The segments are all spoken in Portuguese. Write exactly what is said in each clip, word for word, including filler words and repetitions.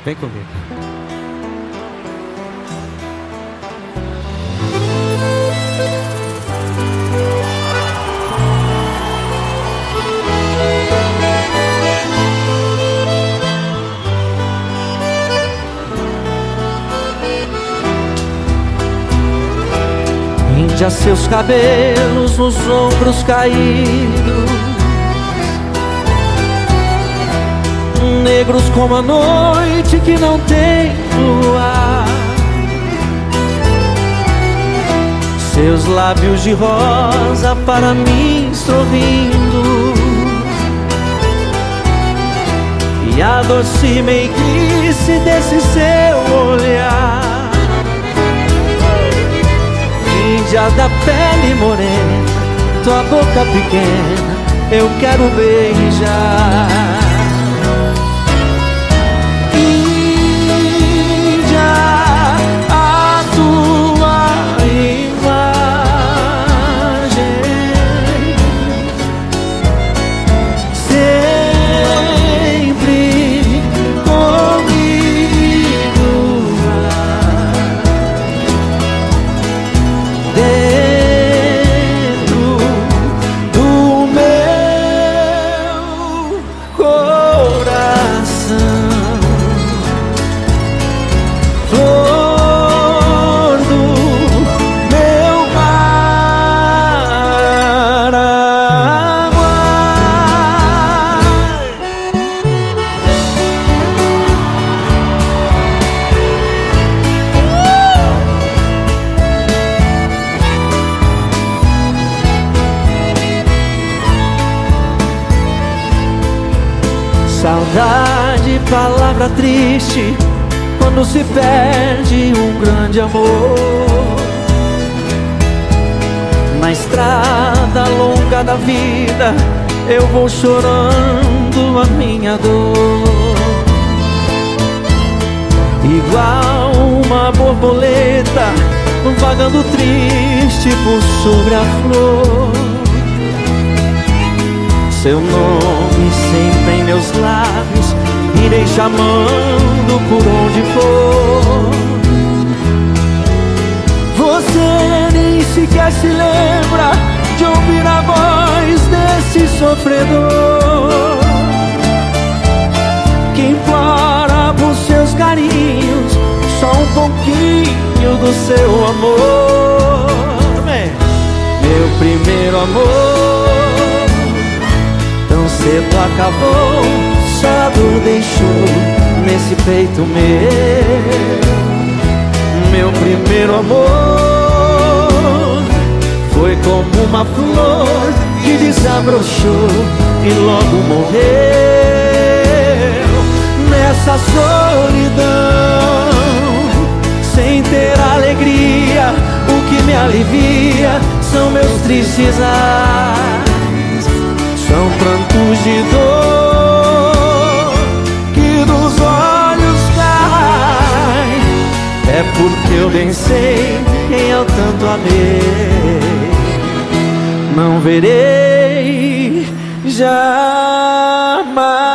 Vem comigo. Índia, seus cabelos nos ombros caídos, negros como a noite que não tem luar. Seus lábios de rosa para mim sorrindo, e a doce meiguice desse seu olhar. Índia da pele morena, tua boca pequena, eu quero beijar. Saudade, palavra triste, quando se perde um grande amor. Na estrada longa da vida, eu vou chorando a minha dor. Igual uma borboleta, vagando triste por sobre a flor. Seu nome sempre em meus lábios, irei chamando por onde for. Você nem sequer se lembra de ouvir a voz desse sofredor, que implora por seus carinhos só um pouquinho do seu amor. Meu primeiro amor tão cedo acabou, só a dor deixou nesse peito meu. Meu primeiro amor foi como uma flor que desabrochou e logo morreu. Nessa solidão, sem ter alegria, o que me alivia são meus tristes ais. São prantos de dor que dos olhos caem. É porque eu bem sei quem eu tanto amei. Não verei jamais.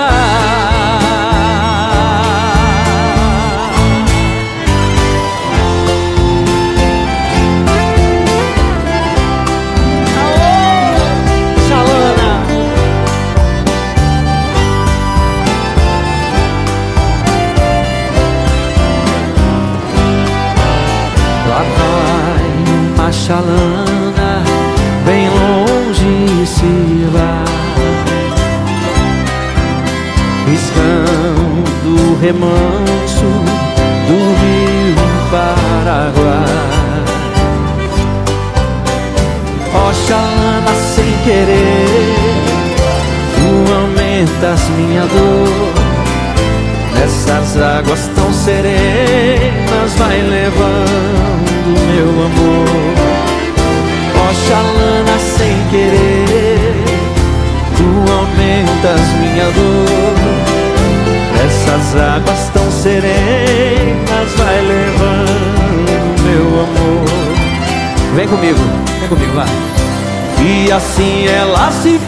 Chalana, bem longe se vai, riscando o remanso do rio Paraguai. Ó Chalana, sem querer, tu aumentas minha dor. Nessas águas tão serenas vai levando meu amor. Oxalana, sem querer, tu aumentas minha dor. Essas águas tão serenas vai levando meu amor. Vem comigo, vem comigo, vai. E assim ela se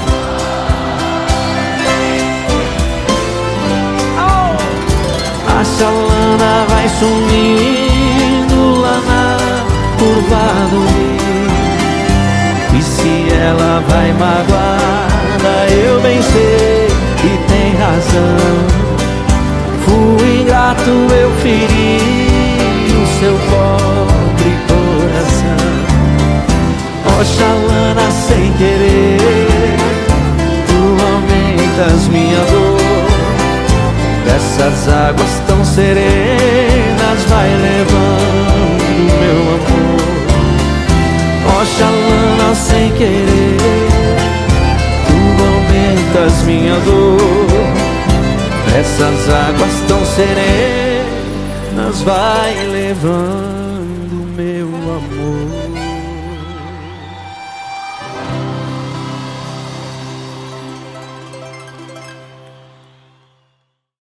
Oxalana vai sumindo lá na curva do rio. E se ela vai magoada, eu bem sei que tem razão. Fui ingrato, eu feri o seu pobre coração. Oxalana, sem querer, tu aumentas minha dor. Essas águas tão serenas vai levando meu amor. Oxalana, sem querer, tu aumentas minha dor. Essas águas tão serenas vai levando meu amor.